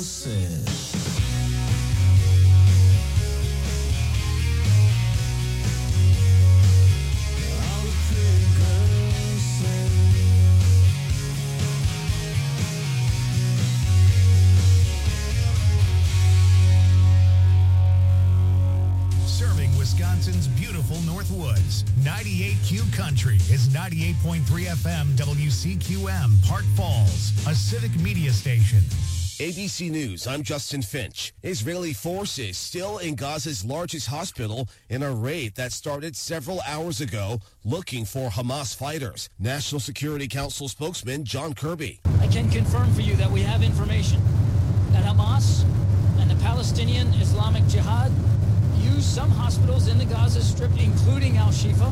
said. Wisconsin's beautiful Northwoods. 98Q Country is 98.3 FM WCQM, Park Falls, a civic media station. ABC News, I'm Justin Finch. Israeli forces still in Gaza's largest hospital in a raid that started several hours ago looking for Hamas fighters. National Security Council spokesman John Kirby. I can confirm for you that we have information that Hamas and the Palestinian Islamic Jihad use some hospitals in the Gaza Strip, including Al-Shifa,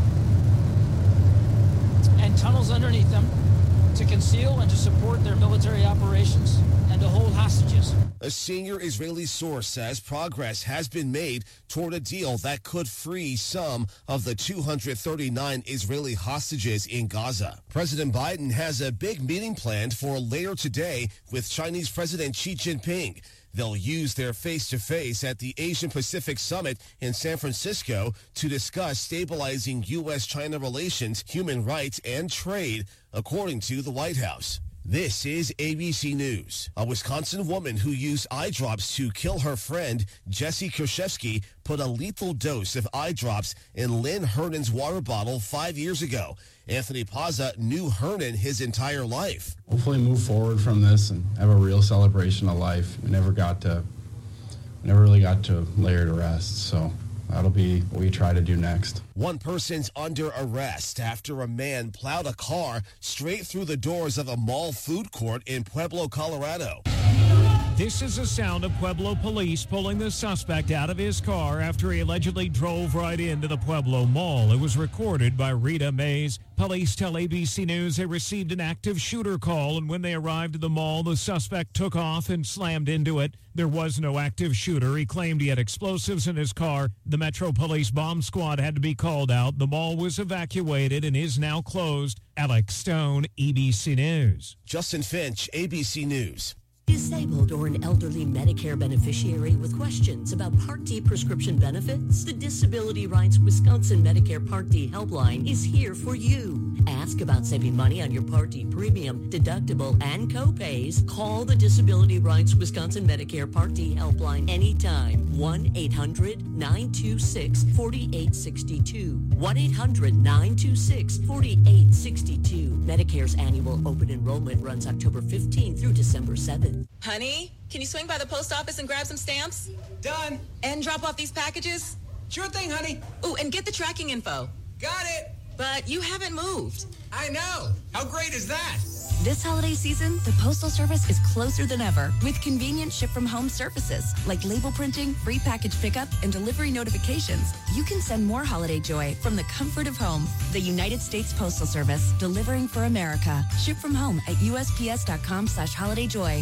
and tunnels underneath them to conceal and to support their military operations and to hold hostages. A senior Israeli source says progress has been made toward a deal that could free some of the 239 Israeli hostages in Gaza. President Biden has a big meeting planned for later today with Chinese President Xi Jinping. They'll use their face-to-face at the Asian-Pacific Summit in San Francisco to discuss stabilizing U.S.-China relations, human rights, and trade, according to the White House. This is ABC News. A Wisconsin woman who used eye drops to kill her friend, Jesse Kershevsky, put a lethal dose of eye drops in Lynn Hernan's water bottle 5 years ago. Anthony Pazza knew Hernan his entire life. Hopefully move forward from this and have a real celebration of life. We never really got to lay her to rest, so that'll be what we try to do next. One person's under arrest after a man plowed a car straight through the doors of a mall food court in Pueblo, Colorado. This is the sound of Pueblo police pulling the suspect out of his car after he allegedly drove right into the Pueblo Mall. It was recorded by Rita Mays. Police tell ABC News they received an active shooter call, and when they arrived at the mall, the suspect took off and slammed into it. There was no active shooter. He claimed he had explosives in his car. The Metro Police bomb squad had to be called out. The mall was evacuated and is now closed. Alex Stone, ABC News. Justin Finch, ABC News. Disabled or an elderly Medicare beneficiary with questions about Part D prescription benefits? The Disability Rights Wisconsin Medicare Part D helpline is here for you. Ask about saving money on your Part D premium, deductible, and co-pays. Call the Disability Rights Wisconsin Medicare Part D helpline anytime. 1-800-926-4862. 1-800-926-4862. Medicare's annual open enrollment runs October 15th through December 7th. Honey, can you swing by the post office and grab some stamps? Done. And drop off these packages? Sure thing, honey. Ooh, and get the tracking info. Got it. But you haven't moved. I know. How great is that? This holiday season, the Postal Service is closer than ever with convenient ship-from-home services like label printing, free package pickup, and delivery notifications. You can send more holiday joy from the comfort of home. The United States Postal Service, delivering for America. Ship from home at USPS.com/holidayjoy.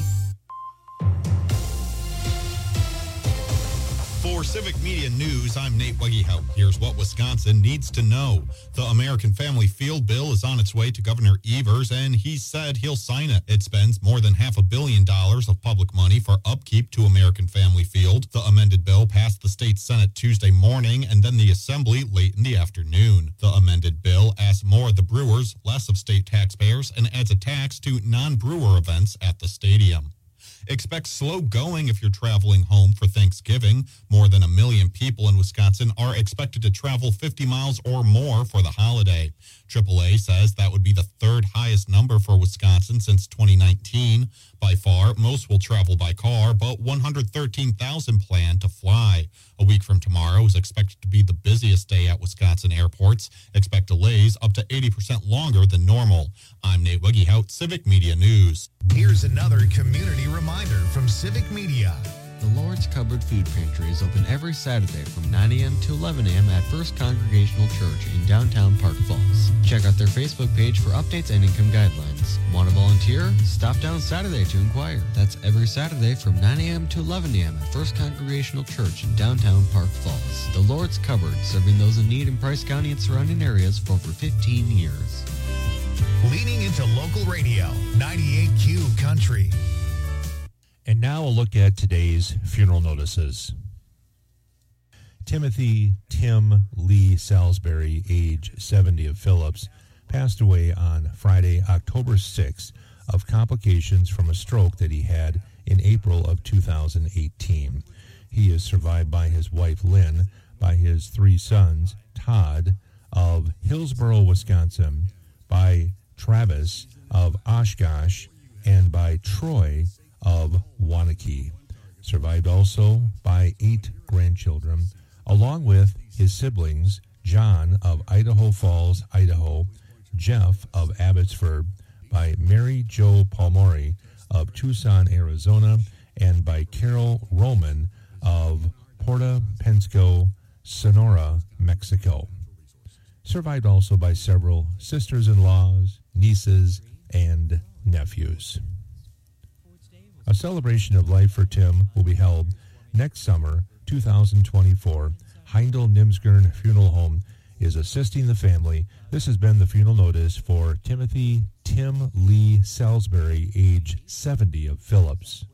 For Civic Media News, I'm Nate Wegehout. Here's what Wisconsin needs to know. The American Family Field bill is on its way to Governor Evers, and he said he'll sign it. It spends more than $500 million of public money for upkeep to American Family Field. The amended bill passed the state Senate Tuesday morning and then the Assembly late in the afternoon. The amended bill asks more of the Brewers, less of state taxpayers, and adds a tax to non-Brewer events at the stadium. Expect slow going if you're traveling home for Thanksgiving. More than 1 million people in Wisconsin are expected to travel 50 miles or more for the holiday. AAA says that would be the third highest number for Wisconsin since 2019. By far, most will travel by car, but 113,000 plan to fly. A week from tomorrow is expected to be the busiest day at Wisconsin airports. Expect delays up to 80% longer than normal. I'm Nate Wegehout, Civic Media News. Here's another community reminder from Civic Media. The Lord's Cupboard Food Pantry is open every Saturday from 9 a.m. to 11 a.m. at First Congregational Church in downtown Park Falls. Check out their Facebook page for updates and income guidelines. Want to volunteer? Stop down Saturday to inquire. That's every Saturday from 9 a.m. to 11 a.m. at First Congregational Church in downtown Park Falls. The Lord's Cupboard, serving those in need in Price County and surrounding areas for over 15 years. Leaning into local radio, 98Q Country. And Now a look at today's funeral notices. Timothy Tim Lee Salisbury, age 70, of Phillips, passed away on Friday, October 6th, of complications from a stroke that he had in April of 2018. He is survived by his wife, Lynn, by his 3 sons, Todd of Hillsboro, Wisconsin, by Travis of Oshkosh, and by Troy of Waunakee. Survived also by 8 grandchildren, along with his siblings, John of Idaho Falls, Idaho, Jeff of Abbotsford, by Mary Jo Palmori of Tucson, Arizona, and by Carol Roman of Puerto Penasco, Sonora, Mexico. Survived also by several sisters-in-laws, nieces, and nephews. A celebration of life for Tim will be held next summer, 2024. Heindel Nimsgren Funeral Home is assisting the family. This has been the funeral notice for Timothy Tim Lee Salisbury, age 70, of Phillips.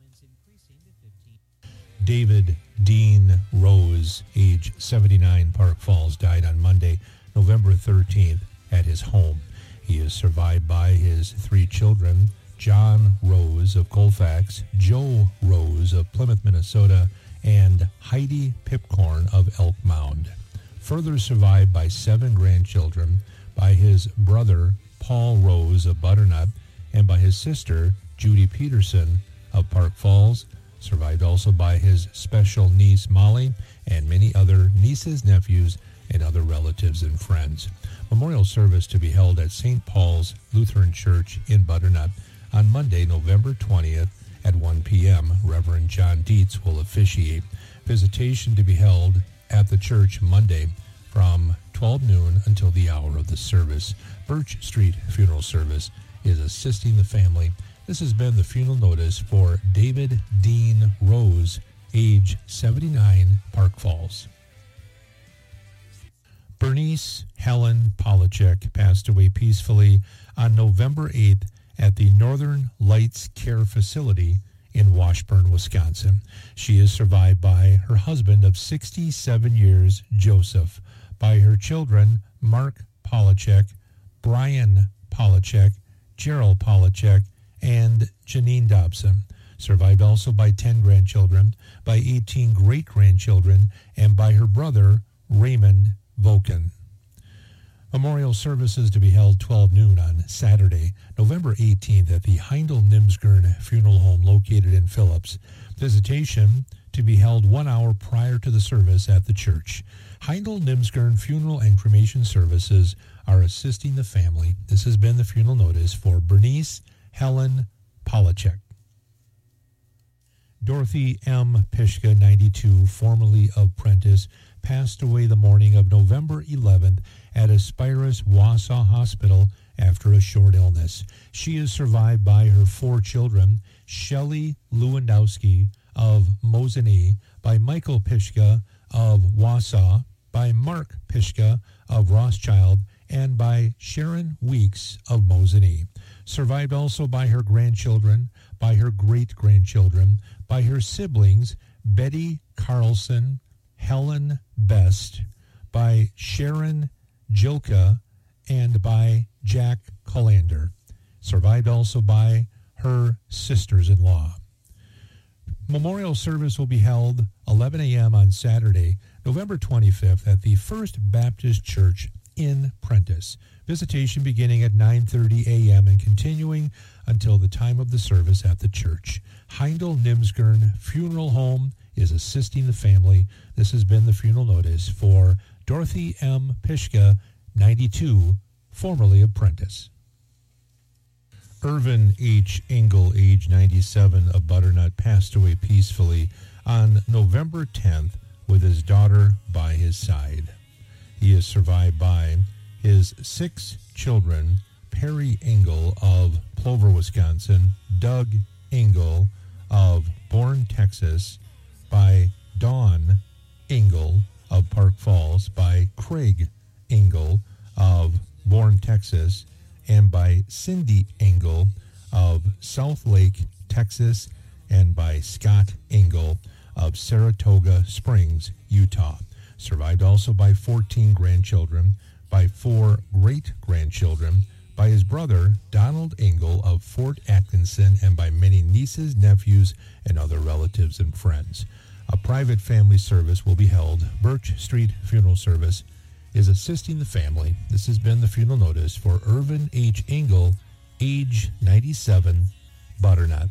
David Dean Rose, age 79, Park Falls, died on Monday, November 13th, at his home. He is survived by his 3 children, John Rose of Colfax, Joe Rose of Plymouth, Minnesota, and Heidi Pipcorn of Elk Mound. Further survived by 7 grandchildren, by his brother Paul Rose of Butternut, and by his sister Judy Peterson of Park Falls. Survived also by his special niece Molly, and many other nieces, nephews, and other relatives and friends. Memorial service to be held at St. Paul's Lutheran Church in Butternut on Monday, November 20th at 1 p.m. Reverend John Dietz will officiate. Visitation to be held at the church Monday from 12 noon until the hour of the service. Birch Street Funeral Service is assisting the family. This has been the funeral notice for David Dean Rose, age 79, Park Falls. Bernice Helen Polachek passed away peacefully on November 8th at the Northern Lights Care Facility in Washburn, Wisconsin. She is survived by her husband of 67 years, Joseph, by her children, Mark Polachek, Brian Polachek, Gerald Polachek, and Janine Dobson. Survived also by 10 grandchildren, by 18 great-grandchildren, and by her brother, Raymond Voken. Memorial services to be held 12 noon on Saturday, November 18th at the Heindel Nimsgren Funeral Home located in Phillips. Visitation to be held 1 hour prior to the service at the church. Heindel Nimsgren Funeral and Cremation Services are assisting the family. This has been the funeral notice for Bernice Helen Polachek. Dorothy M. Pishka, 92, formerly of Prentice, passed away the morning of November 11th at Aspirus Wausau Hospital after a short illness. She is survived by her 4 children, Shelley Lewandowski of Mosinee, by Michael Pishka of Wausau, by Mark Pishka of Rothschild, and by Sharon Weeks of Mosinee. Survived also by her grandchildren, by her great-grandchildren, by her siblings, Betty Carlson, Helen Best, by Sharon Joka, and by Jack Colander. Survived also by her sisters-in-law. Memorial service will be held 11 a.m. on Saturday, November 25th at the First Baptist Church in Prentice. Visitation beginning at 9:30 a.m. and continuing until the time of the service at the church. Heindel Nimsgren Funeral Home is assisting the family. This has been the funeral notice for Dorothy M. Pishka, 92, formerly of Prentice. Irvin H. Engel, age 97, of Butternut, passed away peacefully on November 10th with his daughter by his side. He is survived by his 6 children, Perry Engel of Plover, Wisconsin, Doug Engel of Bourne, Texas, by Dawn Engel of Park Falls, by Craig Engel of Bourne, Texas, and by Cindy Engel of South Lake, Texas, and by Scott Engel of Saratoga Springs, Utah. Survived also by 14 grandchildren, by 4 great-grandchildren, by his brother, Donald Engel of Fort Atkinson, and by many nieces, nephews, and other relatives and friends. A private family service will be held. Birch Street Funeral Service is assisting the family. This has been the funeral notice for Irvin H. Engel, age 97, Butternut.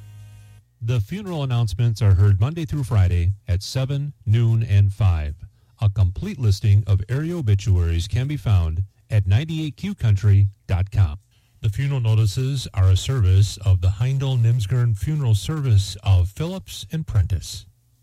The funeral announcements are heard Monday through Friday at 7, noon, and 5. A complete listing of area obituaries can be found at 98qcountry.com. The funeral notices are a service of the Heindel-Nimsgern Funeral Service of Phillips and Prentice.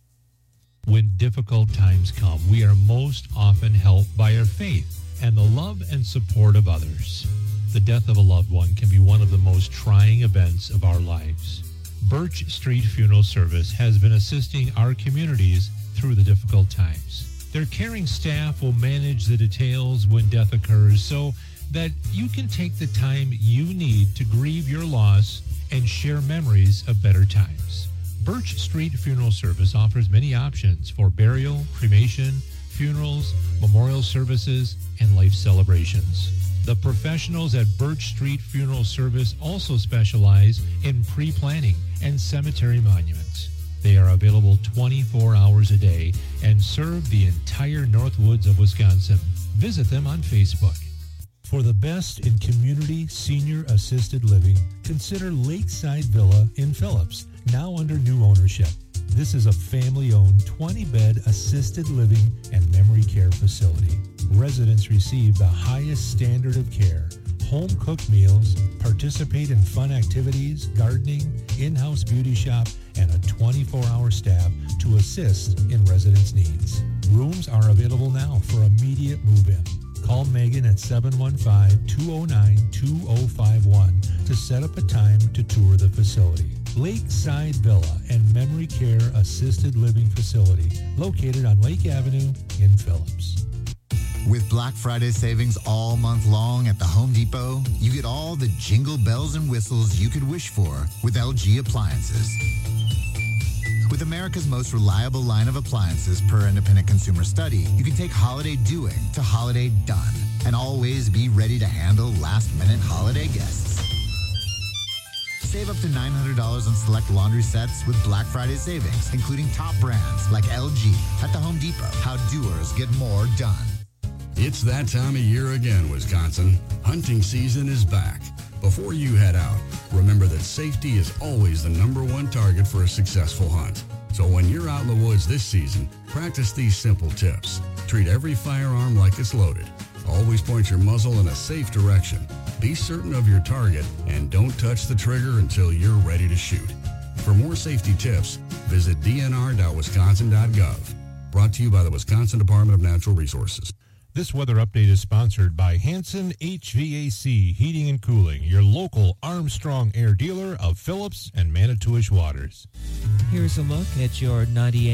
When difficult times come, we are most often helped by our faith and the love and support of others. The death of a loved one can be one of the most trying events of our lives. Birch Street Funeral Service has been assisting our communities through the difficult times. Their caring staff will manage the details when death occurs so that you can take the time you need to grieve your loss and share memories of better times. Birch Street Funeral Service offers many options for burial, cremation, funerals, memorial services, and life celebrations. The professionals at Birch Street Funeral Service also specialize in pre-planning and cemetery monuments. They are available 24 hours a day and serve the entire Northwoods of Wisconsin. Visit them on Facebook. For the best in community senior assisted living, consider Lakeside Villa in Phillips, now under new ownership. This is a family-owned 20-bed assisted living and memory care facility. Residents receive the highest standard of care, home-cooked meals, participate in fun activities, gardening, in-house beauty shop, and a 24-hour staff to assist in residents' needs. Rooms are available now for immediate move-in. Call Megan at 715-209-2051 to set up a time to tour the facility. Lakeside Villa and Memory Care Assisted Living Facility, located on Lake Avenue in Phillips. With Black Friday savings all month long at the Home Depot, you get all the jingle bells and whistles you could wish for with LG appliances. With America's most reliable line of appliances per independent consumer study, you can take holiday doing to holiday done and always be ready to handle last-minute holiday guests. Save up to $900 on select laundry sets with Black Friday savings, including top brands like LG at the Home Depot. How doers get more done. It's that time of year again, Wisconsin. Hunting season is back. Before you head out, remember that safety is always the #1 target for a successful hunt. So when you're out in the woods this season, practice these simple tips. Treat every firearm like it's loaded. Always point your muzzle in a safe direction. Be certain of your target and don't touch the trigger until you're ready to shoot. For more safety tips, visit dnr.wisconsin.gov. Brought to you by the Wisconsin Department of Natural Resources. This weather update is sponsored by Hanson HVAC Heating and Cooling, your local Armstrong Air dealer of Phillips and Manitowish Waters. Here's a look at your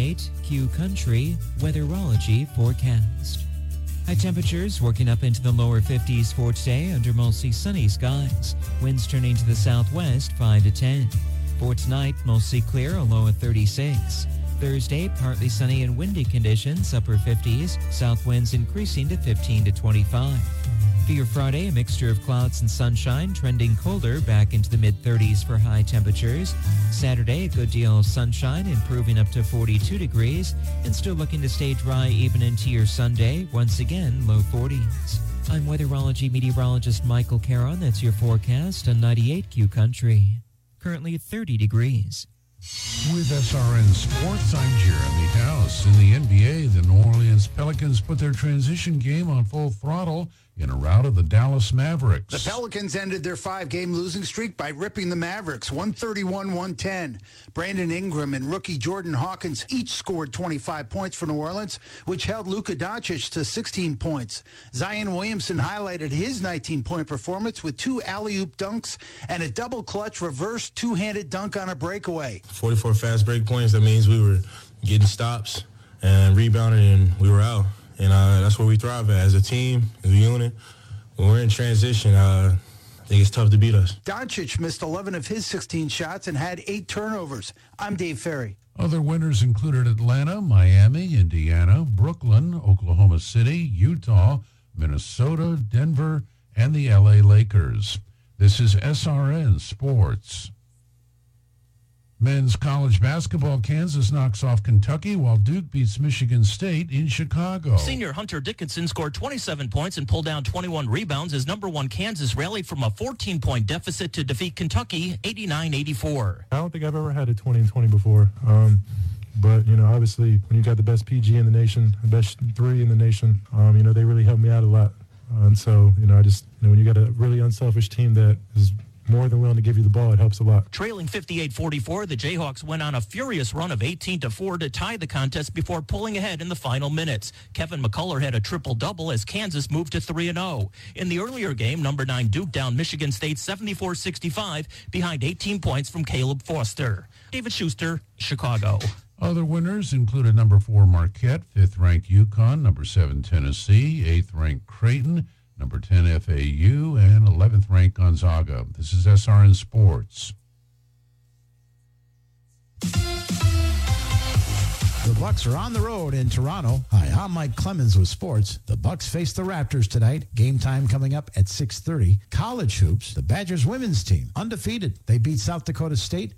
98Q Country weatherology forecast. High temperatures working up into the lower 50s for today under mostly sunny skies. Winds turning to the southwest 5 to 10. For tonight, mostly clear, a low of 36. Thursday, partly sunny and windy conditions, upper 50s, south winds increasing to 15 to 25. For your Friday, a mixture of clouds and sunshine, trending colder back into the mid-30s for high temperatures. Saturday, a good deal of sunshine, improving up to 42 degrees, and still looking to stay dry even into your Sunday, once again, low 40s. I'm weatherology meteorologist Michael Caron. That's your forecast on 98Q Country. Currently 30 degrees. With SRN Sports, I'm Jeremy House. In the NBA, the New Orleans Pelicans put their transition game on full throttle in a rout of the Dallas Mavericks. The Pelicans ended their 5-game losing streak by ripping the Mavericks 131-110. Brandon Ingram and rookie Jordan Hawkins each scored 25 points for New Orleans, which held Luka Doncic to 16 points. Zion Williamson highlighted his 19-point performance with 2 alley-oop dunks and a double-clutch reverse two-handed dunk on a breakaway. 44 fast break points, that means we were getting stops and rebounding, and we were out. And that's what we thrive at as a team, as a unit. When we're in transition, I think it's tough to beat us. Doncic missed 11 of his 16 shots and had 8 turnovers. I'm Dave Ferry. Other winners included Atlanta, Miami, Indiana, Brooklyn, Oklahoma City, Utah, Minnesota, Denver, and the LA Lakers. This is SRN Sports. Men's college basketball, Kansas knocks off Kentucky while Duke beats Michigan State in Chicago. Senior Hunter Dickinson scored 27 points and pulled down 21 rebounds as number 1 Kansas rallied from a 14-point deficit to defeat Kentucky 89-84. I don't think I've ever had a 20-20 before. But, obviously, when you got the best PG in the nation, the best 3 in the nation, they really helped me out a lot. And so, when you got a really unselfish team that is more than willing to give you the ball, it helps a lot. Trailing 58-44, the Jayhawks went on a furious run of 18-4 to tie the contest before pulling ahead in the final minutes. Kevin McCullough had a triple-double as Kansas moved to 3-0. In the earlier game, number 9 Duke down Michigan State 74-65 behind 18 points from Caleb Foster. David Schuster, Chicago. Other winners included number 4 Marquette, 5th-ranked UConn, number 7 Tennessee, 8th-ranked Creighton, number 10 FAU, and 11th-ranked Gonzaga. This is SRN Sports. The Bucks are on the road in Toronto. Hi, I'm Mike Clemens with sports. The Bucks face the Raptors tonight. Game time coming up at 6:30. College hoops, the Badgers women's team, undefeated. They beat South Dakota State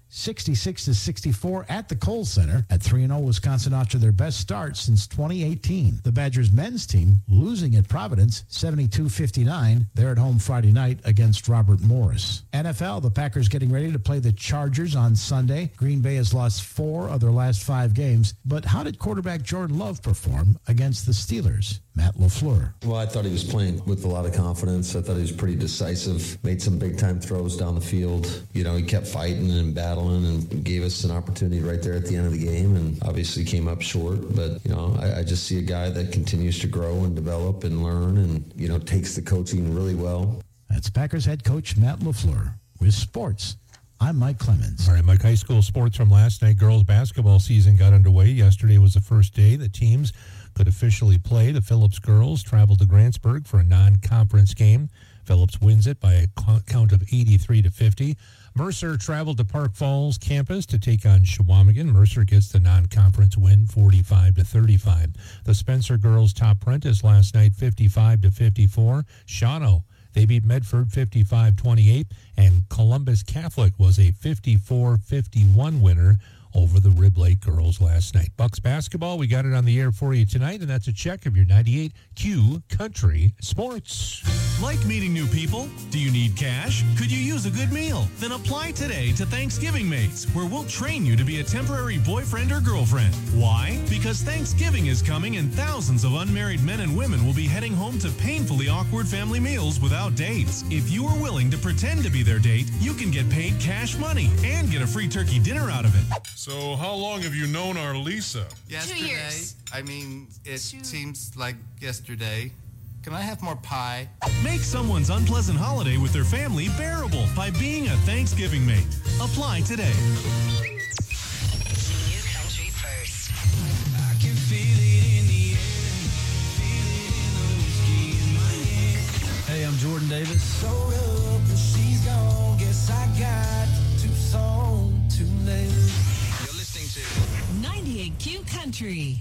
66-64 at the Kohl Center. At 3-0, Wisconsin off to their best start since 2018. The Badgers men's team losing at Providence 72-59. They're at home Friday night against Robert Morris. NFL, the Packers getting ready to play the Chargers on Sunday. Green Bay has lost 4 of their last 5 games. But how did quarterback Jordan Love perform against the Steelers? Matt LaFleur. Well, I thought he was playing with a lot of confidence. I thought he was pretty decisive, made some big-time throws down the field. He kept fighting and battling and gave us an opportunity right there at the end of the game, and obviously came up short. But, I just see a guy that continues to grow and develop and learn and, takes the coaching really well. That's Packers head coach Matt LaFleur with sports. I'm Mike Clemens. All right, Mike, high school sports from last night. Girls basketball season got underway. Yesterday was the first day the teams could officially play. The Phillips girls traveled to Grantsburg for a non-conference game. Phillips wins it by a count of 83-50. Mercer traveled to Park Falls campus to take on Shawamigan. Mercer gets the non-conference win 45-35. The Spencer girls top Prentice last night 55-54. Shawano, they beat Medford 55-28, and Columbus Catholic was a 54-51 winner over the Rib Lake girls last night. Bucks basketball, we got it on the air for you tonight, and that's a check of your 98Q Country Sports. Like meeting new people? Do you need cash? Could you use a good meal? Then apply today to Thanksgiving Mates, where we'll train you to be a temporary boyfriend or girlfriend. Why? Because Thanksgiving is coming and thousands of unmarried men and women will be heading home to painfully awkward family meals without dates. If you are willing to pretend to be their date, you can get paid cash money and get a free turkey dinner out of it. So how long have you known our Lisa? Yesterday. 2 years. I mean, it seems like yesterday. Can I have more pie? Make someone's unpleasant holiday with their family bearable by being a Thanksgiving mate. Apply today. New country first. I can feel it in the air. Feel it in the whiskey in my hand. Hey, I'm Jordan Davis. Showed up and she's gone. Guess I got too soon, too late. You're listening to 98Q Country.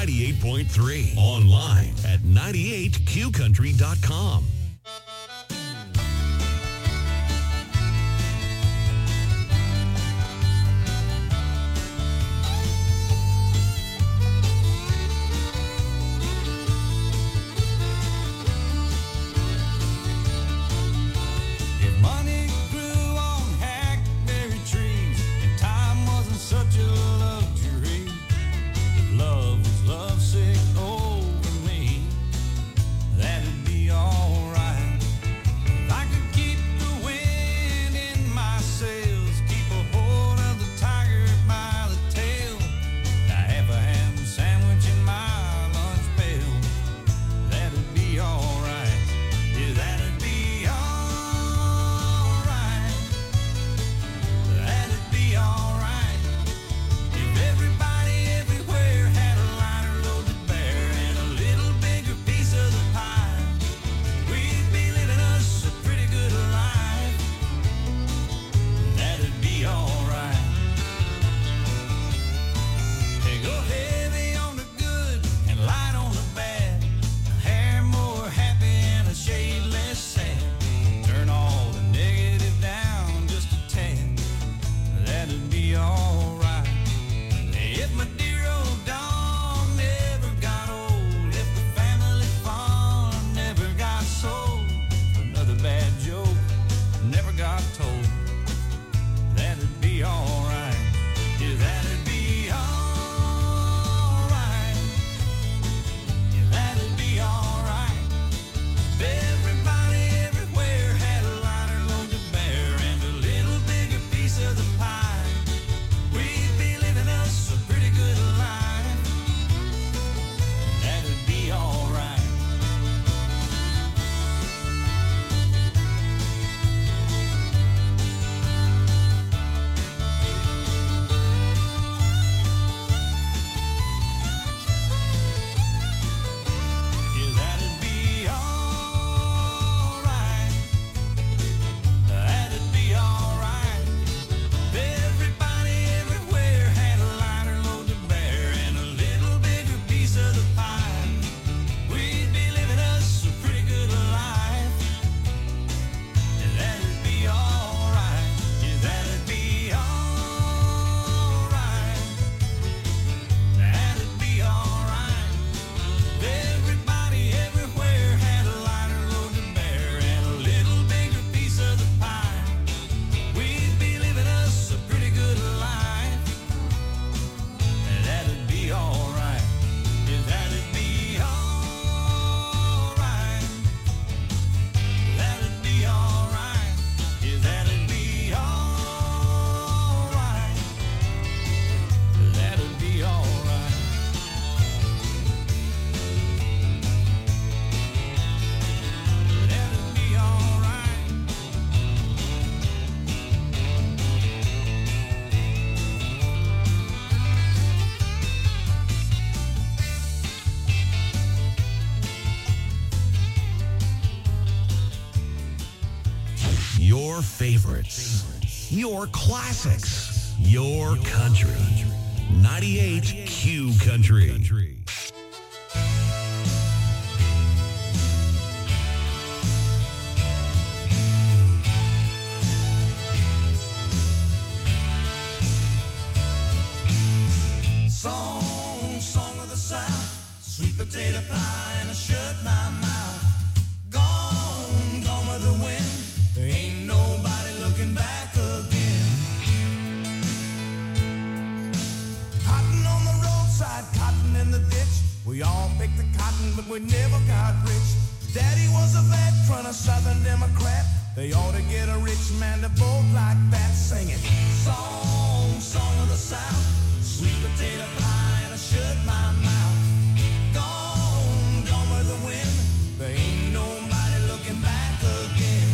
98.3. Online at 98qcountry.com. Money grew on hackberry trees, and time wasn't such a luxury. If love was lovesick over me, that'd be alright. If I could keep the wind in my sails, keep a hold of the tiger by the tail, have a ham sandwich in my lunch pail, that'd be alright. Yeah, that'd be alright. If everybody everywhere had a liner loaded bear and a little bigger piece of the pie, we'd be living us a pretty good life. That'd be alright. Hey, go heavy on the good and light on the bad, a hair more happy and a shade less sad. Turn all the negative down just a tad. That'd be alright. If my dear old dog never got old, if the family farm never got sold, another bad joke never got told, that'd be alright. Yeah, that'd be alright. Yeah, that'd be alright. Everybody everywhere had a liner loaded bear and a little bigger piece of the pie, we'd be living us a pretty good life. That'd be alright. Yeah, that'd be alright. That'd be alright. Everybody everywhere had a liner loaded bear and a little bigger piece of the pie, we'd be living us a pretty good life. And that'd be alright. Yeah, that'd be alright. That'd be alright. Everybody everywhere had a liner loaded bear and a little bigger piece of the pie, we'd be living us a pretty good life. And that'd be alright. Yeah, that'd be alright. That'd be alright. Yeah, that'd be alright. That'd be alright. That'd be alright. Your favorites, your classics, your country. 98Q Country. Song of the South, sweet potato pie and a shut my mouth. Gone with the wind. There ain't nobody looking back again. Cotton on the roadside, cotton in the ditch. We all picked the cotton, but we never got rich. Daddy was a veteran, a Southern Democrat. They ought to get a rich man to vote like that. Sing it. Song of the South, sweet potato pie and a shut my mouth. Gone with the wind. There ain't nobody looking back again.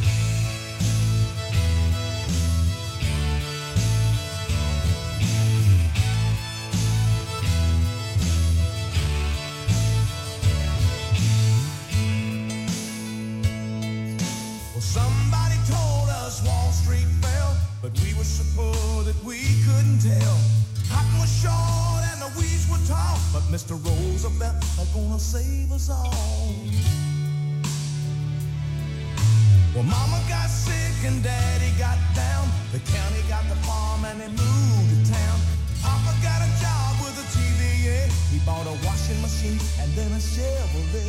Well, somebody told us Wall Street fell, but we were so poor that we couldn't tell. Cotton was short and the weeds were tall, but Mr. Roosevelt is gonna save us all. Well, Mama got sick and Daddy got down. The county got the farm and they moved to town. Papa got a job with a TVA. He bought a washing machine and then a Chevrolet.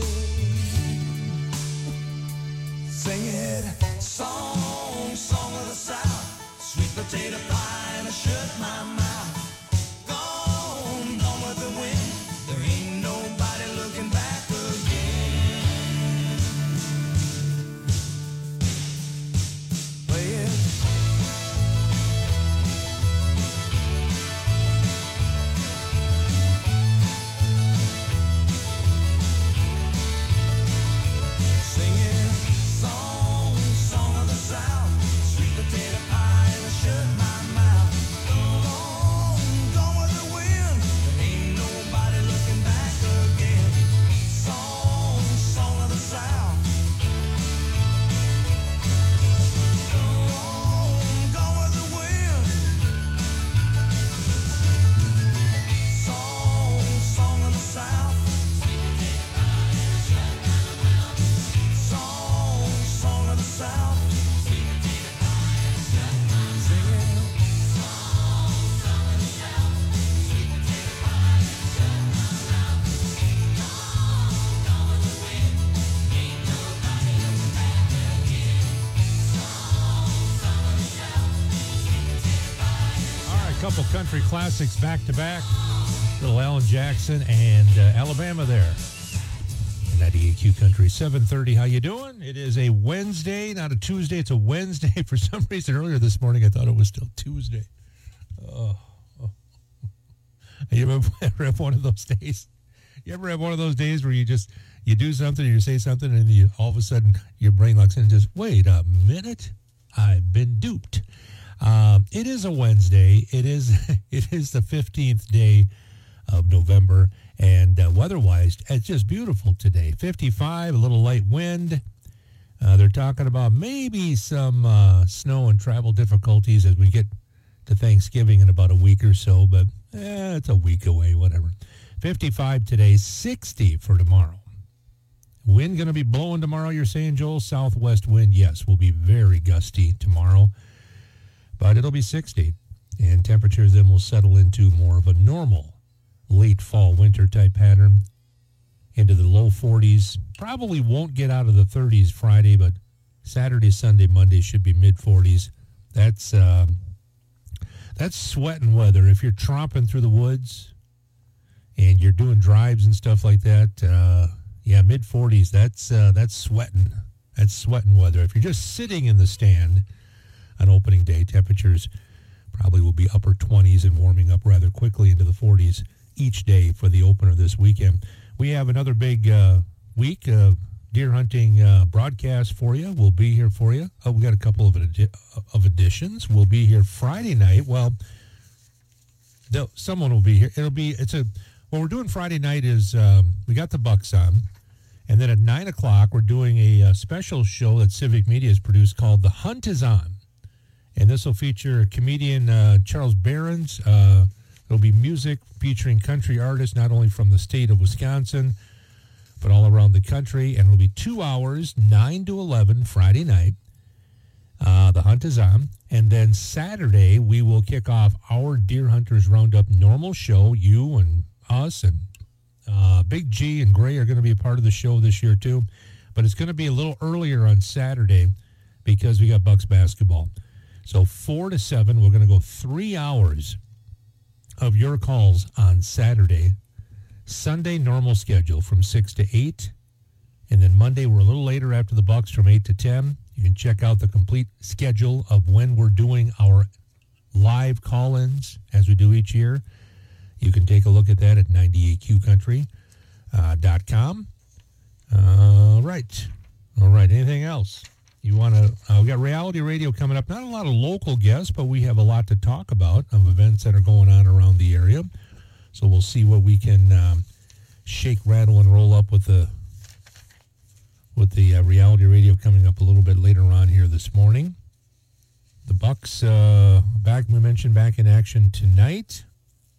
Sing it, song, song of the South. Sweet potato pie and I shut my mouth. Gone, gone with the wind. There ain't nobody looking back again. Play it. Singing, song, song of the South. Sweet potato pie and I shut my mouth. Gone, gone with the wind. There ain't nobody looking back again. Song, song of the South. Gone, gone with the wind. Song, song of the South. Song, song of the South. All right, couple country classics back to back. Little Alan Jackson and Alabama there. 98Q Country 7:30. How you doing? It is a Wednesday, not a Tuesday. It's a Wednesday. For some reason, earlier this morning, I thought it was still Tuesday. Oh. You ever have one of those days? You ever have one of those days where you do something, or you say something, and you all of a sudden your brain locks in and just, wait a minute, I've been duped. It is a Wednesday. It is the 15th day of November, and weather-wise, it's just beautiful today. 55, a little light wind. They're talking about maybe some snow and travel difficulties as we get to Thanksgiving in about a week or so, but it's a week away, whatever. 55 today, 60 for tomorrow. Wind going to be blowing tomorrow, you're saying, Joel? Southwest wind, yes, will be very gusty tomorrow, but it'll be 60, and temperatures then will settle into more of a normal late fall winter type pattern into the low 40s. Probably won't get out of the 30s Friday, but Saturday, Sunday, Monday should be mid 40s. That's sweating weather. If you're tromping through the woods and you're doing drives and stuff like that, mid 40s. That's sweating. That's sweating weather. If you're just sitting in the stand on opening day, temperatures probably will be upper 20s and warming up rather quickly into the 40s each day for the opener this weekend. We have another big week of deer hunting broadcast for you. We'll be here for you. We got a couple of editions. We'll be here Friday night. Well, someone will be here. What we're doing Friday night is we got the Bucks on, and then at 9 o'clock we're doing a special show that Civic Media has produced called The Hunt Is On, and this will feature comedian Charles Behrens. There'll be music featuring country artists, not only from the state of Wisconsin, but all around the country. And it'll be 2 hours, 9 to 11, Friday night. The Hunt Is On. And then Saturday, we will kick off our Deer Hunters Roundup normal show. You and us and Big G and Gray are going to be a part of the show this year, too. But it's going to be a little earlier on Saturday because we got Bucks basketball. So 4 to 7, we're going to go 3 hours of your calls on Saturday. Sunday, normal schedule from 6 to 8. And then Monday, we're a little later after the Bucks from 8 to 10. You can check out the complete schedule of when we're doing our live call-ins as we do each year. You can take a look at that at 98QCountry.com. All right. Anything else? You want to? We got reality radio coming up. Not a lot of local guests, but we have a lot to talk about of events that are going on around the area. So we'll see what we can shake, rattle, and roll up with the reality radio coming up a little bit later on here this morning. The Bucks back. We mentioned back in action tonight.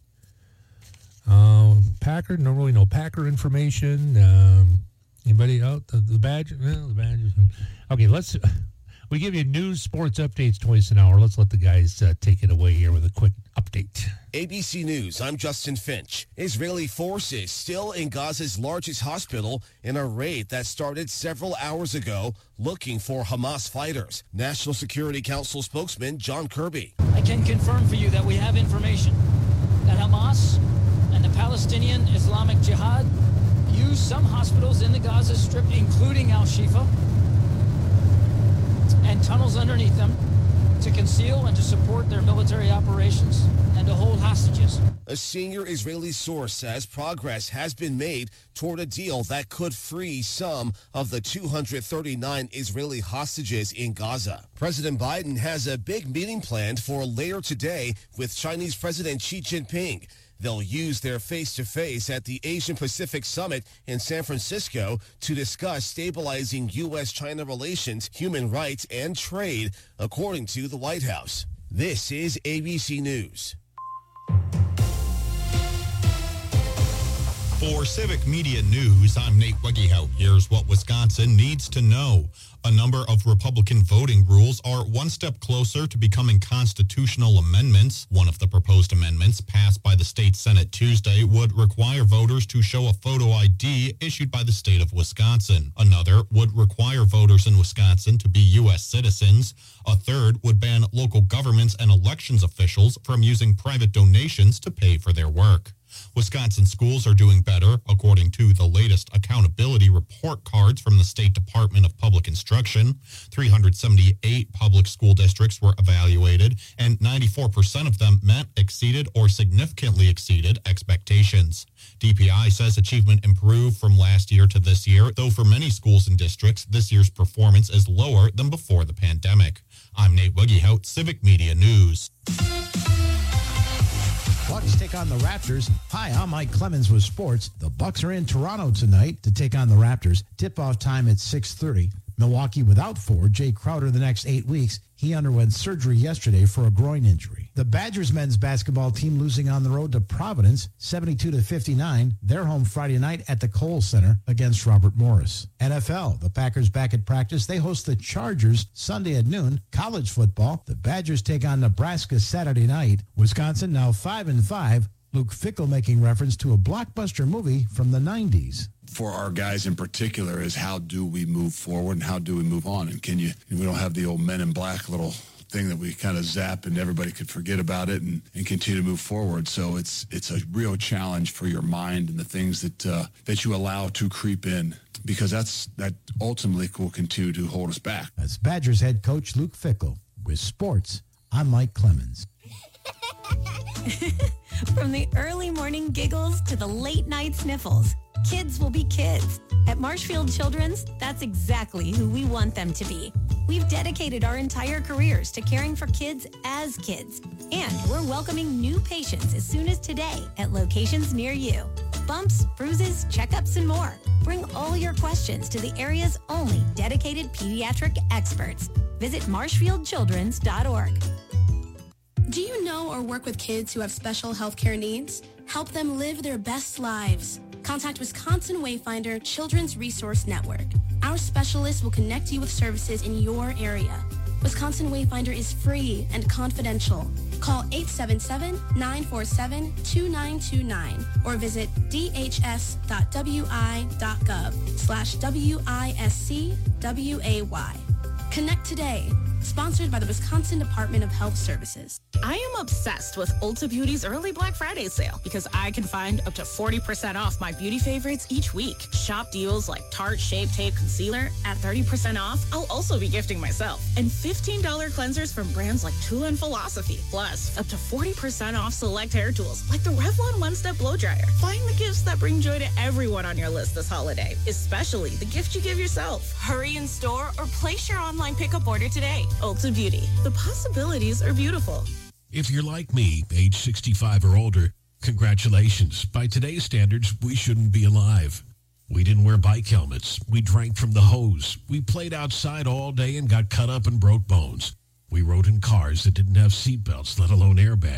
Packer, no Packer information. Anybody out? The Badgers? Well, the Badgers. Okay, we give you news, sports updates twice an hour. Let's let the guys take it away here with a quick update. ABC News, I'm Justin Finch. Israeli forces still in Gaza's largest hospital in a raid that started several hours ago looking for Hamas fighters. National Security Council spokesman John Kirby. I can confirm for you that we have information that Hamas and the Palestinian Islamic Jihad use some hospitals in the Gaza Strip, including Al-Shifa, and tunnels underneath them to conceal and to support their military operations and to hold hostages. A senior Israeli source says progress has been made toward a deal that could free some of the 239 Israeli hostages in Gaza. President Biden has a big meeting planned for later today with Chinese President Xi Jinping. They'll use their face-to-face at the Asian-Pacific Summit in San Francisco to discuss stabilizing U.S.-China relations, human rights, and trade, according to the White House. This is ABC News. For Civic Media News, I'm Nate Weggehout. Here's what Wisconsin needs to know. A number of Republican voting rules are one step closer to becoming constitutional amendments. One of the proposed amendments passed by the state Senate Tuesday would require voters to show a photo ID issued by the state of Wisconsin. Another would require voters in Wisconsin to be U.S. citizens. A third would ban local governments and elections officials from using private donations to pay for their work. Wisconsin schools are doing better, according to the latest accountability report cards from the State Department of Public Instruction. 378 public school districts were evaluated, and 94% of them met, exceeded, or significantly exceeded expectations. DPI says achievement improved from last year to this year, though for many schools and districts, this year's performance is lower than before the pandemic. I'm Nate Weggehout, Civic Media News. Bucks take on the Raptors. Hi, I'm Mike Clemens with sports. The Bucks are in Toronto tonight to take on the Raptors. Tip-off time at 6:30. Milwaukee without Ford, Jay Crowder the next 8 weeks. He underwent surgery yesterday for a groin injury. The Badgers men's basketball team losing on the road to Providence, 72-59. They're home Friday night at the Kohl Center against Robert Morris. NFL, the Packers back at practice. They host the Chargers Sunday at noon. College football, the Badgers take on Nebraska Saturday night. Wisconsin now 5-5. Luke Fickell making reference to a blockbuster movie from the 90s. For our guys in particular is how do we move forward and how do we move on? And we don't have the old Men in Black little thing that we kind of zap and everybody could forget about it and continue to move forward. So it's a real challenge for your mind and the things that you allow to creep in, because that ultimately will continue to hold us back. That's Badgers head coach Luke Fickell. With sports, I'm Mike Clemens. From the early morning giggles to the late night sniffles, kids will be kids. At Marshfield Children's, that's exactly who we want them to be. We've dedicated our entire careers to caring for kids as kids. And we're welcoming new patients as soon as today at locations near you. Bumps, bruises, checkups, and more. Bring all your questions to the area's only dedicated pediatric experts. Visit marshfieldchildrens.org. Do you know or work with kids who have special healthcare needs? Help them live their best lives. Contact Wisconsin Wayfinder Children's Resource Network. Our specialists will connect you with services in your area. Wisconsin Wayfinder is free and confidential. Call 877-947-2929 or visit dhs.wi.gov/WISCWAY. Connect today. Sponsored by the Wisconsin Department of Health Services. I am obsessed with Ulta Beauty's early Black Friday sale because I can find up to 40% off my beauty favorites each week. Shop deals like Tarte Shape Tape Concealer at 30% off. I'll also be gifting myself. And $15 cleansers from brands like Tula and Philosophy. Plus, up to 40% off select hair tools like the Revlon One Step Blow Dryer. Find the gifts that bring joy to everyone on your list this holiday, especially the gift you give yourself. Hurry in store or place your online pickup order today. Ulta Beauty. The possibilities are beautiful. If you're like me, age 65 or older, congratulations. By today's standards, we shouldn't be alive. We didn't wear bike helmets. We drank from the hose. We played outside all day and got cut up and broke bones. We rode in cars that didn't have seatbelts, let alone airbags.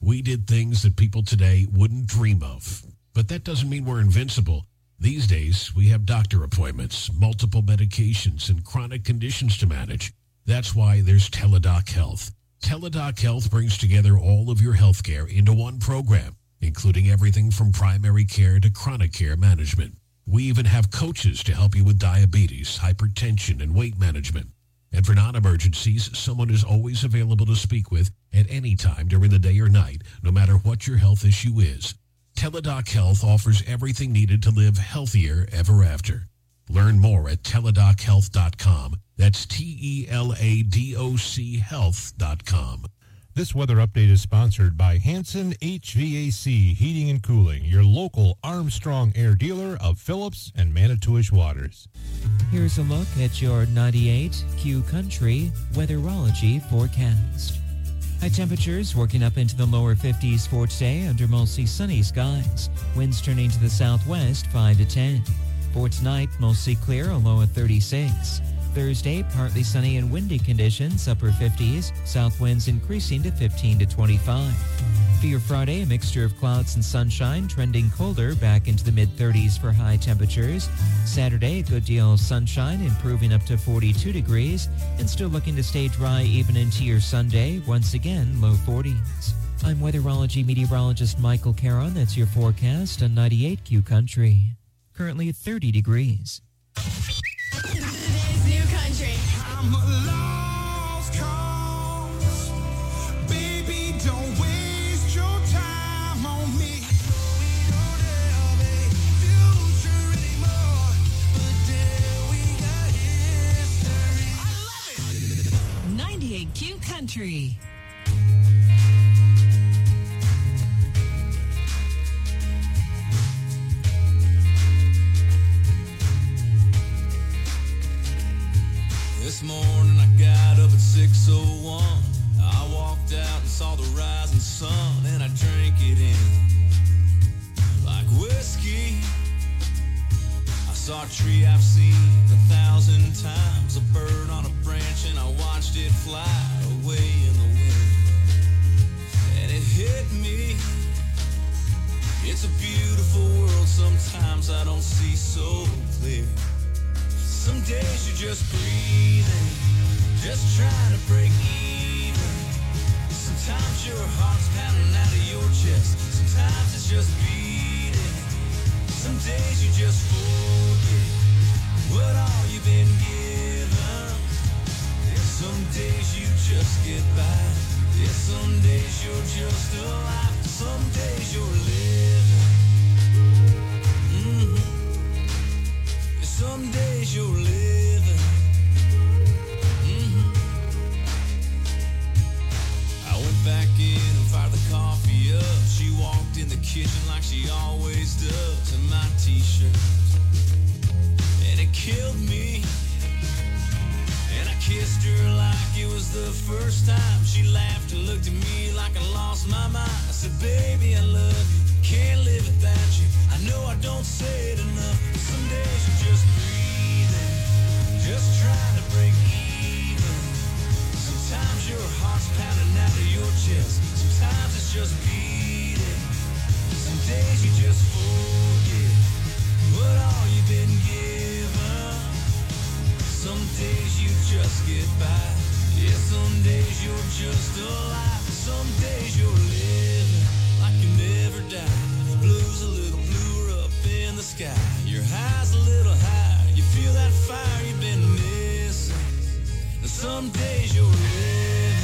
We did things that people today wouldn't dream of. But that doesn't mean we're invincible. These days, we have doctor appointments, multiple medications, and chronic conditions to manage. That's why there's Teladoc Health. Teladoc Health brings together all of your health care into one program, including everything from primary care to chronic care management. We even have coaches to help you with diabetes, hypertension, and weight management. And for non-emergencies, someone is always available to speak with at any time during the day or night, no matter what your health issue is. Teladoc Health offers everything needed to live healthier ever after. Learn more at teladochealth.com. That's TELADOC health.com. This weather update is sponsored by Hanson HVAC Heating and Cooling, your local Armstrong Air dealer of Phillips and Manitowish Waters. Here's a look at your 98 Q Country weatherology forecast. High temperatures working up into the lower 50s for today under mostly sunny skies. Winds turning to the southwest 5 to 10. For tonight, mostly clear, a low of 36. Thursday, partly sunny and windy conditions, upper 50s, south winds increasing to 15 to 25. For your Friday, a mixture of clouds and sunshine, trending colder back into the mid-30s for high temperatures. Saturday, a good deal of sunshine, improving up to 42 degrees, and still looking to stay dry even into your Sunday, once again, low 40s. I'm weatherology meteorologist Michael Caron. That's your forecast on 98 Q Country. Currently at 30 degrees. Today's New Country. I'm a lost cause. Baby, don't waste your time on me. We don't have a future anymore, but there we got history. I love it. 98 Q Country. This morning I got up at 6:01. I walked out and saw the rising sun, and I drank it in like whiskey. I saw a tree I've seen 1,000 times, a bird on a branch, and I watched it fly away in the wind. And it hit me. It's a beautiful world, sometimes I don't see so clear. Some days you're just breathing, just trying to break even. Sometimes your heart's pounding out of your chest, sometimes it's just beating. Some days you just forget what all you've been given. And some days you just get by. Yeah, some days you're just alive, some days you're living. Some days you're living. I went back in and fired the coffee up. She walked in the kitchen like she always does, in my t-shirt. And it killed me. And I kissed her like it was the first time. She laughed and looked at me like I lost my mind. I said, baby, I love you, can't live without you. I know I don't say it enough, but some days you're just breathing, just trying to break even. Sometimes your heart's pounding out of your chest, sometimes it's just beating. Some days you just forget what all you've been given. Some days you just get by. Yeah, some days you're just alive. Some days you're living like you never died. The blues a little bluer up in the sky. Your high's a little higher. You feel that fire you've been missing. And some days you're living.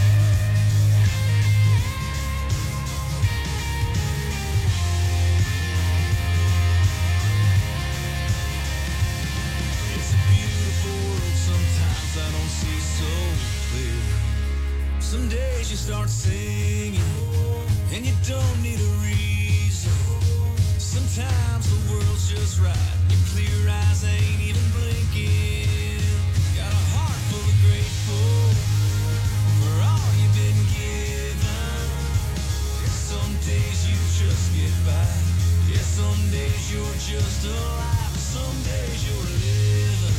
It's a beautiful world. Sometimes I don't see so clear. Some days you start singing and you don't need a reason. Sometimes the world's just right. Your clear eyes ain't even blinking. Got a heart full of grateful for all you've been given. Some days you just get by. Yeah, some days you're just alive. Some days you're living.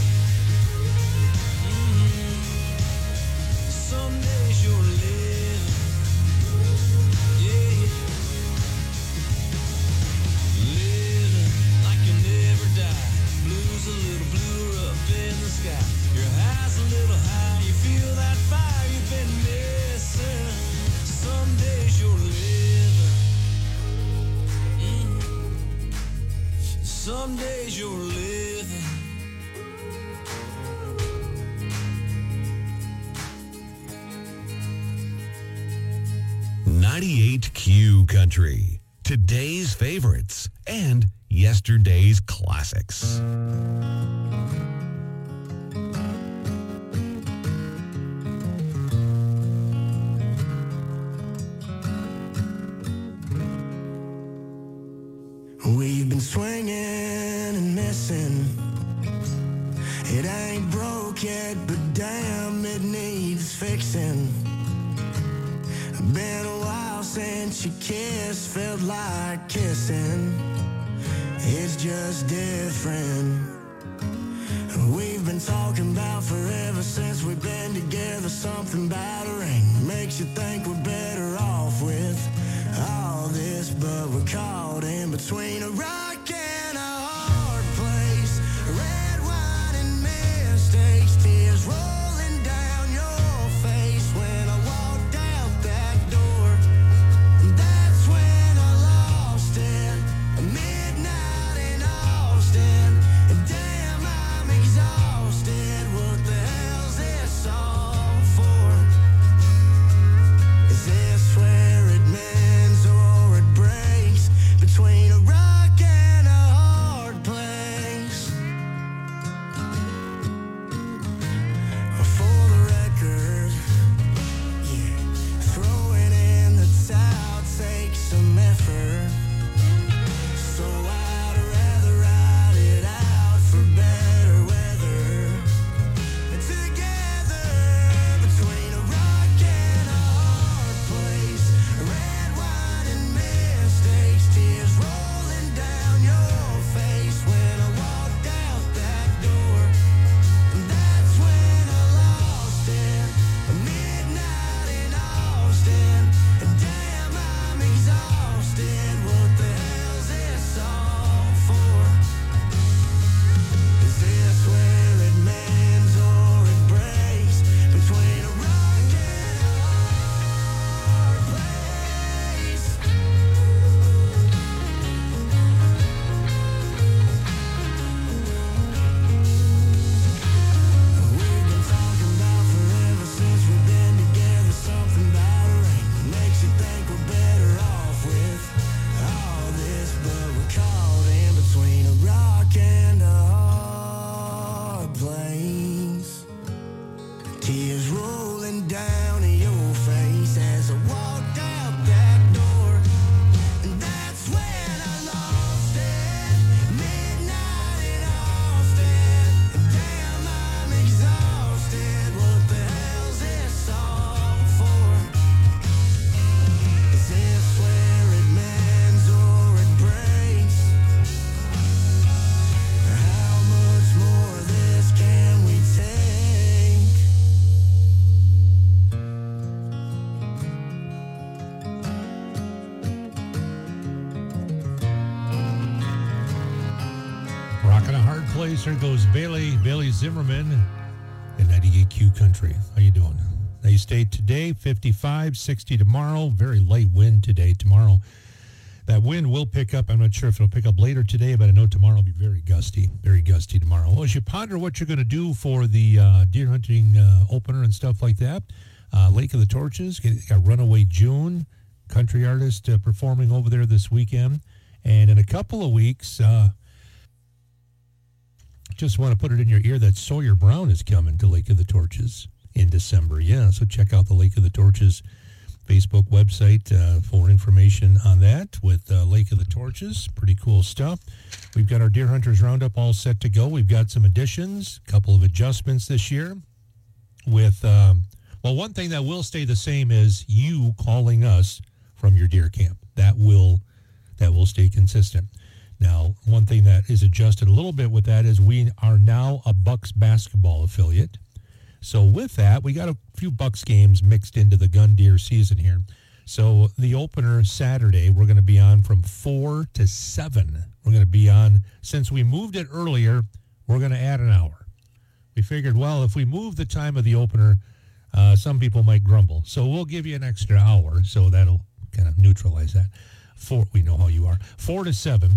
Some days you're living. Yeah. days you're living. 98 Q Country. Today's favorites and yesterday's classics. We've been swinging and missing. It ain't broke yet, but damn, it needs fixing. Been a while since you kissed, felt like kissing. It's just different. We've been talking about forever since we've been together. Something about a ring makes you think we're better off with all this, but we're caught in between a rock and a hard place. Red wine and mistakes, tears rolling down your face when I walked out that door. That's when I lost it. Midnight in Austin. Damn, I'm exhausted. What the hell's this all for? Is this where it mends or it breaks? Between a rock and a hard place. For the record, yeah, throwing in the towel takes some effort. So I'd rather ride it out for better weather. Together, between a rock and a hard place. Red wine and mistakes, tears rolling down your face when I walked out that door. That's when I lost it. Midnight in Austin. Damn, I'm exhausted. What the hell's this all for? Is this where it mends or it breaks? Between a rock and a hard place. We've been talking about forever since we've been together. Something about a ring makes you think we're better off with all this, but we're caught in between a rock and a hard place. Tears rolling down your face as I walked out that door. And that's when I lost it. Midnight in Austin. Damn, I'm exhausted. What the hell's this all for? Is this where it mends or it breaks? How much more of this can we take? Rockin' a hard place. There goes Bailey Zimmerman in 98 Q Country. How you doing? They stay today, 55, 60 tomorrow. Very light wind today. Tomorrow, that wind will pick up. I'm not sure if it'll pick up later today, but I know tomorrow will be very gusty tomorrow. Well, as you ponder what you're going to do for the deer hunting opener and stuff like that, Lake of the Torches, got Runaway June, country artist performing over there this weekend. And in a couple of weeks, just want to put it in your ear that Sawyer Brown is coming to Lake of the Torches in December. Yeah, so check out the Lake of the Torches Facebook website for information on that with Lake of the Torches. Pretty cool stuff. We've got our Deer Hunters Roundup all set to go. We've got some additions, a couple of adjustments this year with, one thing that will stay the same is you calling us from your deer camp. That will stay consistent. Now, one thing that is adjusted a little bit with that is we are now a Bucks basketball affiliate. So with that, we got a few Bucks games mixed into the gun deer season here. So the opener Saturday, we're going to be on from 4 to 7. We're going to be on, since we moved it earlier, we're going to add an hour. We figured, well, if we move the time of the opener, some people might grumble. So we'll give you an extra hour, so that'll kind of neutralize that. We know how you are. 4 to 7.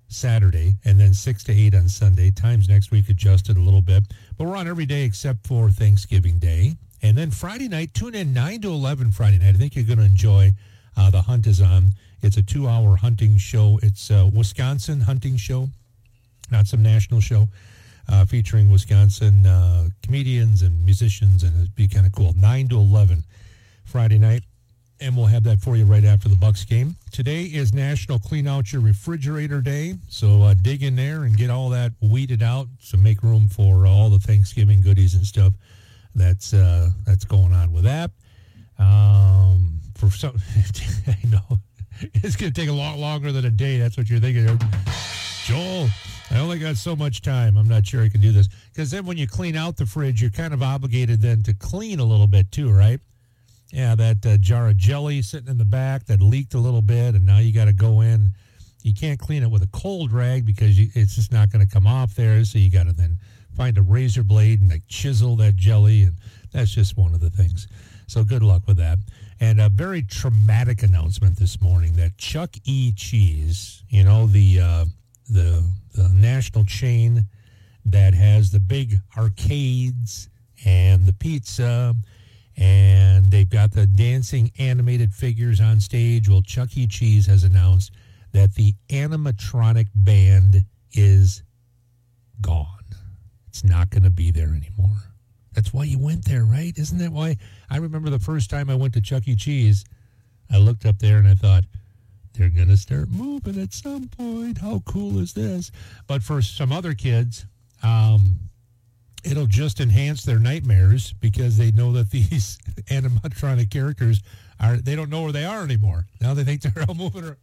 Saturday, and then 6 to 8 on Sunday. Times next week adjusted a little bit. But we're on every day except for Thanksgiving Day. And then Friday night, tune in 9 to 11 Friday night. I think you're going to enjoy The Hunt is On. It's a 2-hour hunting show. It's a Wisconsin hunting show, not some national show, featuring Wisconsin comedians and musicians, and it'd be kind of cool. 9 to 11 Friday night. And we'll have that for you right after the Bucks game. Today is National Clean Out Your Refrigerator Day, so dig in there and get all that weeded out to make room for all the Thanksgiving goodies and stuff that's going on with that. For some, I know it's going to take a lot longer than a day. That's what you're thinking. Joel, I only got so much time. I'm not sure I can do this. Because then when you clean out the fridge, you're kind of obligated then to clean a little bit too, right? Yeah, that jar of jelly sitting in the back that leaked a little bit, and now you got to go in. You can't clean it with a cold rag because it's just not going to come off there, so you got to then find a razor blade and chisel that jelly, and that's just one of the things. So good luck with that. And a very traumatic announcement this morning that Chuck E. Cheese, you know, the national chain that has the big arcades and the pizza, and they've got the dancing animated figures on stage. Well, Chuck E. Cheese has announced that the animatronic band is gone. It's not going to be there anymore. That's why you went there, right? Isn't that why? I remember the first time I went to Chuck E. Cheese, I looked up there and I thought, they're going to start moving at some point. How cool is this? But for some other kids, it'll just enhance their nightmares because they know that these animatronic characters they don't know where they are anymore. Now they think they're all moving around.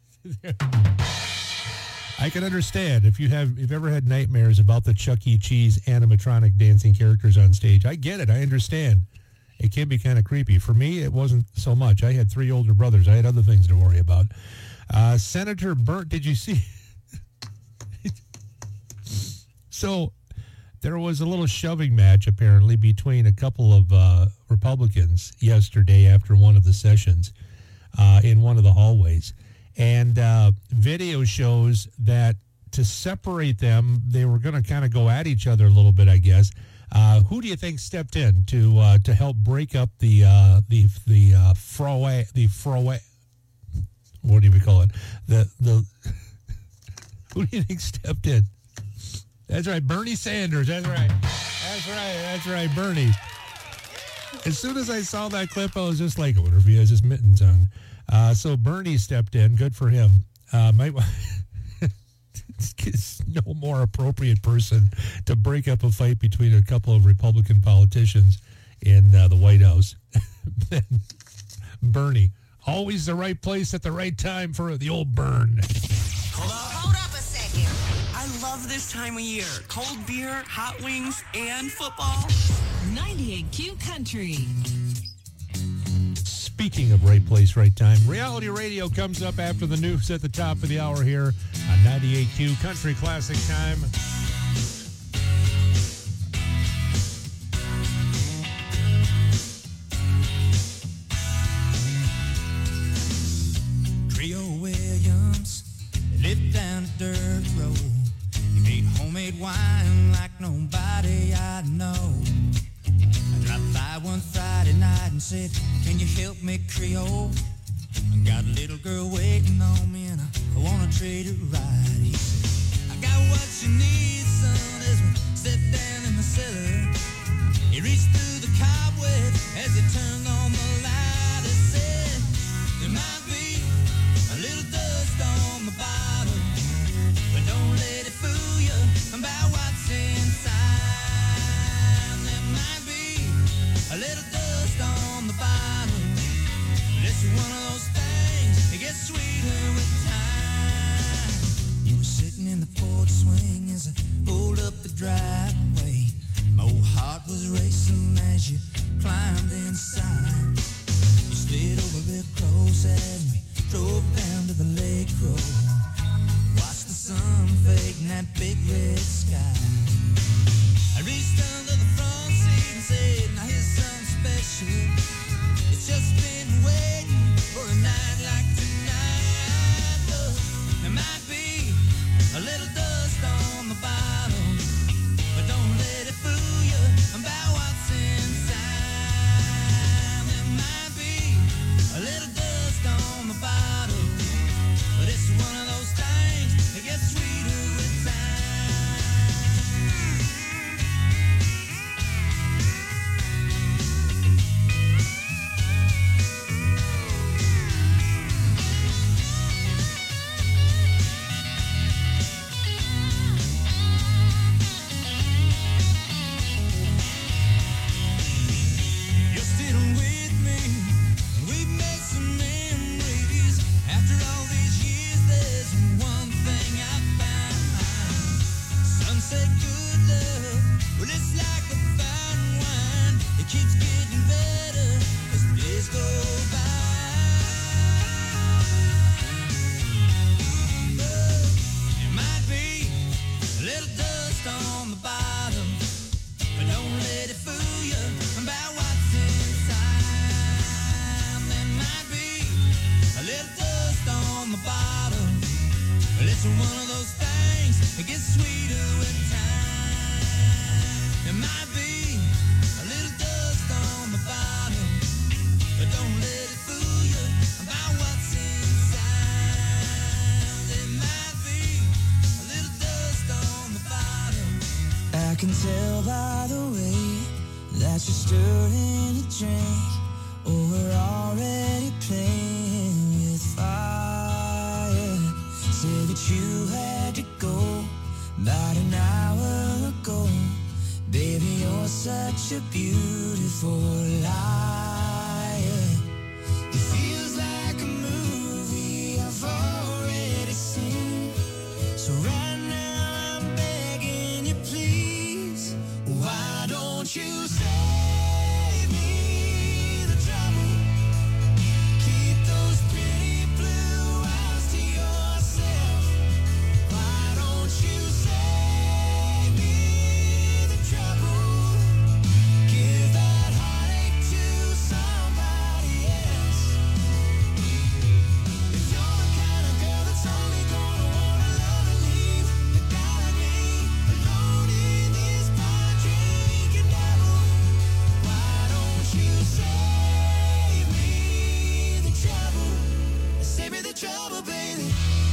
I can understand if you've ever had nightmares about the Chuck E. Cheese animatronic dancing characters on stage. I get it. I understand. It can be kind of creepy. For me, it wasn't so much. I had 3 older brothers. I had other things to worry about. Senator Burt, did you see? So there was a little shoving match, apparently, between a couple of Republicans yesterday after one of the sessions in one of the hallways. And video shows that to separate them, they were going to kind of go at each other a little bit, I guess. Who do you think stepped in to help break up the froe? What do we call it? The who do you think stepped in? That's right, Bernie Sanders. That's right, Bernie. As soon as I saw that clip, I was just like, I wonder if he has his mittens on. So Bernie stepped in. Good for him. No more appropriate person to break up a fight between a couple of Republican politicians in the White House than Bernie. Always the right place at the right time for the old burn. Hold up a second. I love this time of year. Cold beer, hot wings, and football. 98Q Country. Speaking of right place, right time, reality radio comes up after the news at the top of the hour here on 98Q Country Classic Time. Trio Williams lived down a dirt road. He made homemade wine like nobody I know. I dropped by one Friday night and said, can you help me, Creole? I got a little girl waiting on me and I want to trade her right. He said, I got what you need, son, as we step down in the cellar. He reached through the cobweb as he turned on the light. He said, there might be a little dust on the bottle, but don't let it fool you about what's inside. There might be a little dust on the bottle, but it's one of those things that gets sweeter with time. You were sitting in the porch swing as I pulled up the driveway. My old heart was racing as you climbed inside. You slid over real close as we drove down to the lake road. Watched the sun fade in that big red sky. I reached under the front seat and said, now here's something special. It's just been waiting for a night like tonight. There might be a So one of those things, it gets sweeter with time. It might be a little dust on the bottom, but don't let it fool you about what's inside. It might be a little dust on the bottom. I can tell by the way that you're stirring a drink, or we're already playing with fire. Said that you had to go about an hour ago. Baby, you're such a beautiful liar. It feels like a movie I've already seen. So right now I'm begging you, please, why don't you save me the trouble? Keep those pretty blue eyes to yourself. Why don't you save me the trouble? Give that heartache to somebody else. If you're the kind of girl that's only gonna wanna love and leave, you gotta be alone in this bar drinking devil. Why don't you save me the trouble? Save me the trouble, baby.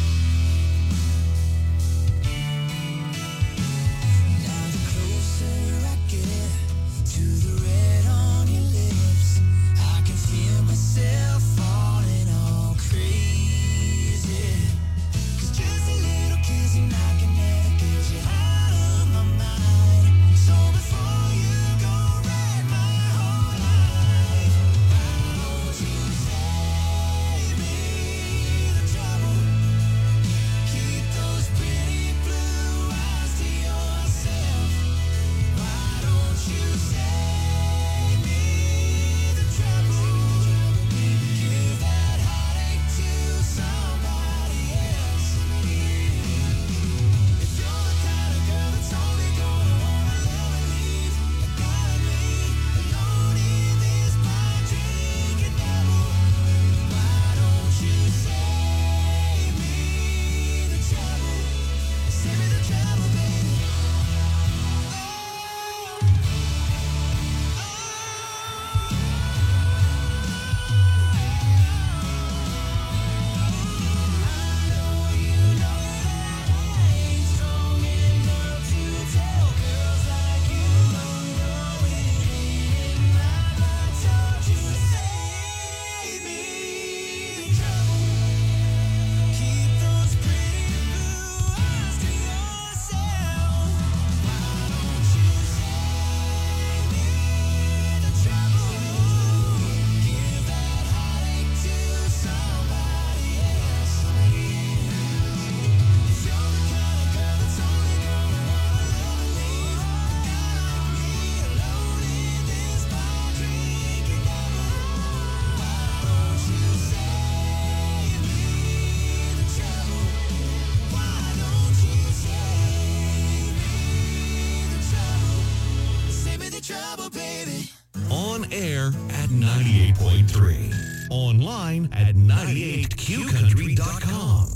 Now the closer I get to the red on your lips, I can feel myself falling all crazy. 'Cause just a little kiss and I can never get you out of my mind. So before you go wreck my whole life, why don't you save me the trouble? Keep those pretty blue eyes to yourself. Why don't you save me the trouble? Give that heartache to somebody else. If you're the kind of girl that's only gonna wanna love and leave, you gotta be alone in this bar drinking devil. Why don't you save me the trouble? Save me the trouble, baby. On air at 98.3. Online at 98qcountry.com.